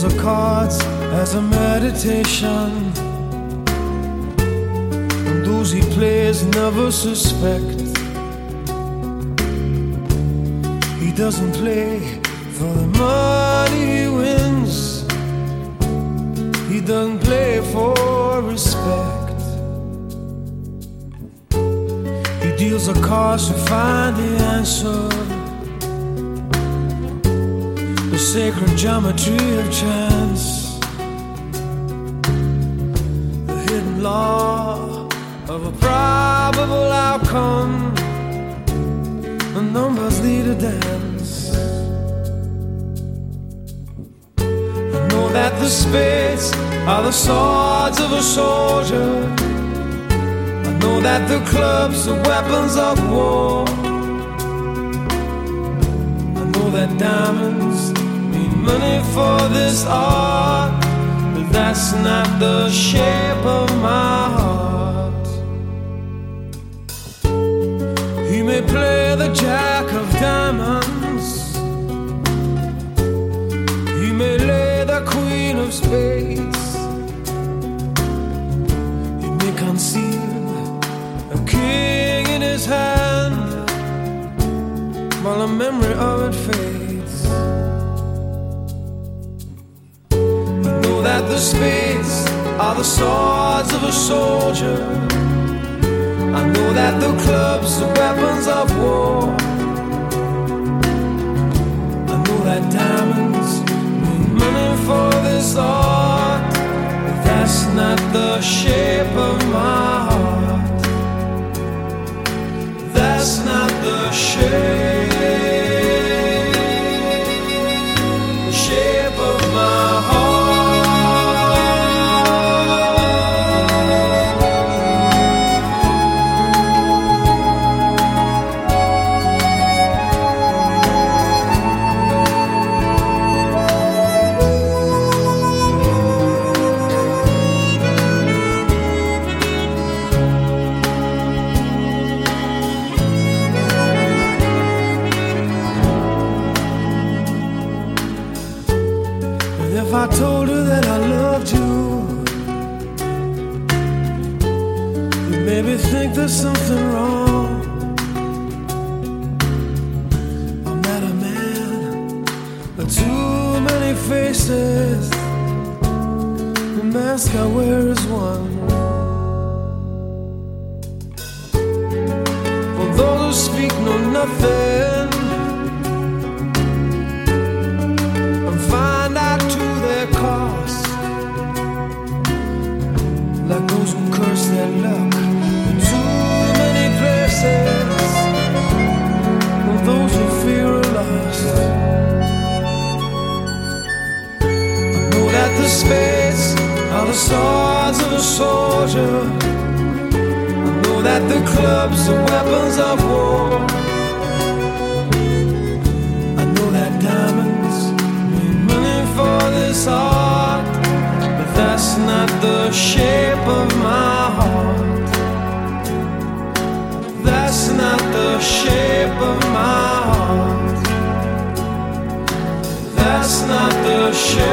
deals the cards as a meditation, and those he plays never suspect. He doesn't play for the money he wins, he doesn't play for respect. He deals the cards to find the answer, the sacred geometry of chance, the hidden law of a probable outcome. The numbers lead a dance. I know that the spades are the swords of a soldier. I know that the clubs are weapons of war. I know that diamonds mean money for this art, but that's not the shape of my heart. He may play the jack of diamonds, he may lay the queen of spades, he may conceal a king in his hand while the memory of it fades. I know that the spades are the swords of a soldier. I know that the clubs are weapons of war. I know that diamonds mean money for this art, but that's not the shape of my heart. That's not the shape of my heart. If I told her that I loved you, you'd maybe think there's something wrong. I'm not a man with too many faces, the mask I wear is one. For those who speak know nothing and find out to their cost, like those who curse their luck in too many places, or those who fear are lost. I know that the spades are the swords of a soldier. I know that the clubs are weapons of war. I know that diamonds mean money for this art, but that's not the shape of my heart. That's not the shape of my heart. That's not the shape.